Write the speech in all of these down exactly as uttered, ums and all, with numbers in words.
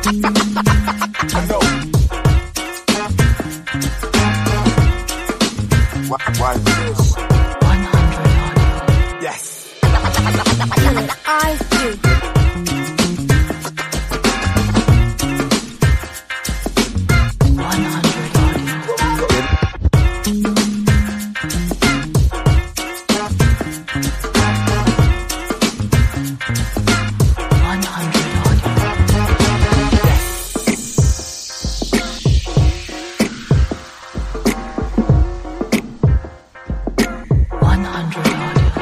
I know. Why, why this? one hundred audio. Yes. I do. one hundred audio. one hundred audio. one hundred audio.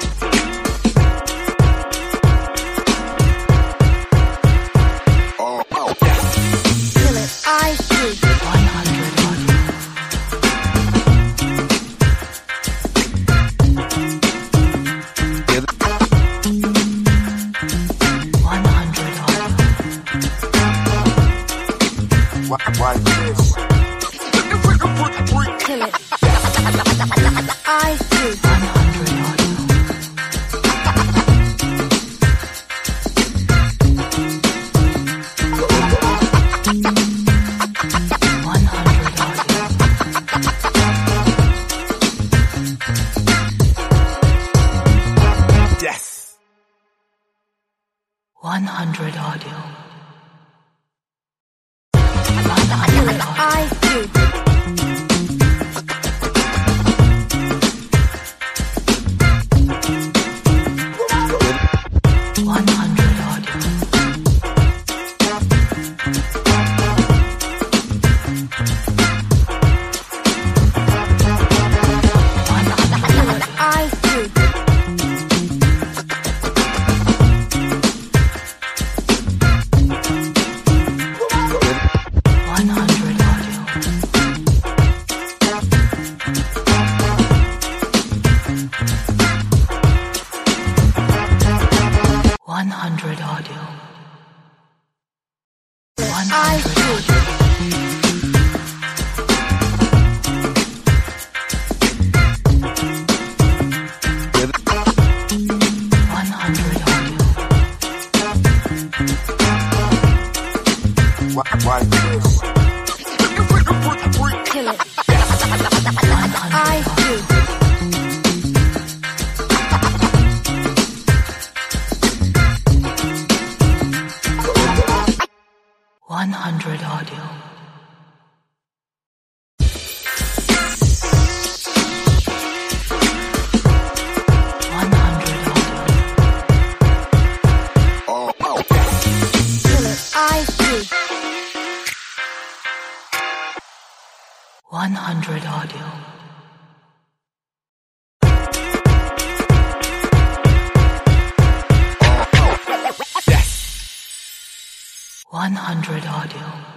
Oh, oh, yes. Feel it. I do. one hundred audio. one hundred audio. Why, why this? Feel it. I do. one hundred audio. one hundred audio. Yes. one hundred audio. Feel it. I do. one hundred audio. one hundred I do. one hundred audio. one hundred audio. one I hundred do. audio. one hundred audio. Why, why this? Feel it. one hundred I audio. do. one hundred audio. one hundred audio. Oh, oh, yes. Feel it. I do. one hundred audio. Yes. one hundred audio.